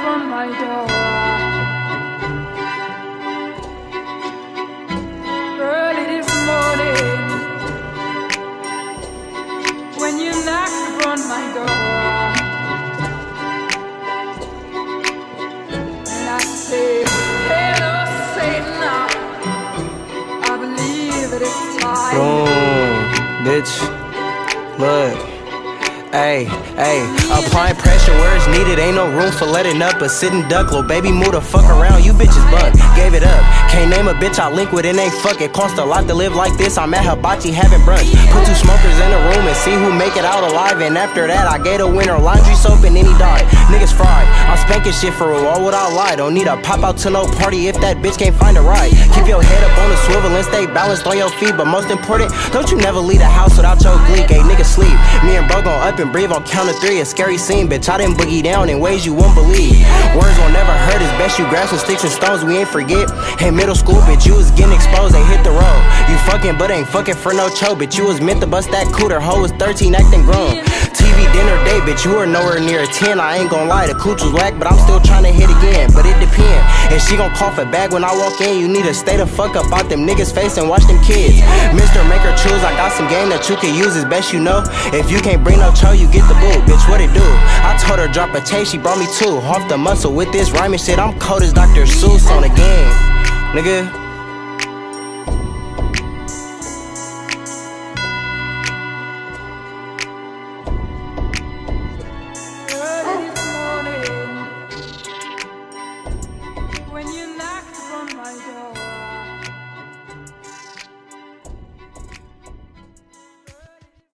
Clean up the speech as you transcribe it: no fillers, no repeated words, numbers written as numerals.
on my door. Early this morning, when you knocked upon my door, and I say, hello, Satan, I believe that it's time. Boom, bitch. Look. Ayy, applying pressure where it's needed, ain't no room for letting up. A sitting duck, little baby, move the fuck around, you bitches bug, gave it up. Can't name a bitch I link with, it ain't fuck, it cost a lot to live like this. I'm at Hibachi having brunch, put 2 smokers in a room and see who make it out alive. And after that, I gave the winner laundry soap and then he died. Niggas fried, I'm spanking shit for real, why would I lie? Don't need to pop out to no party if that bitch can't find a ride. Keep your head up on the swivel and stay balanced on your feet, but most important, don't you never leave the house without your gleek. Ayy, niggas sleep, me and bro gon' up and breathe on count of 3, a scary scene, bitch. I didn't boogie down in ways you won't believe. Words won't never hurt, it's best you grab some sticks and stones, we ain't forget. Hey, middle school, bitch, you was getting exposed, they hit the road. You fucking, but ain't fucking for no cho, bitch. You was meant to bust that cooter, hoe was 13, acting grown. TV dinner day, bitch, you were nowhere near a 10. I ain't gon' lie, the cooch was whack, but I'm still trying to hit again. But it depend, if she gon' cough a bag when I walk in, you need to stay the fuck up out them niggas' face and watch them kids. Mr. Make her choose, I got some game that you can use, as best you know. If you can't bring no cho, you get the boot, bitch, what it do? I told her drop a taste, she brought me 2. Off the muscle with this rhyming shit, I'm cold as Dr. Seuss on the game, nigga. When you knocked upon my door.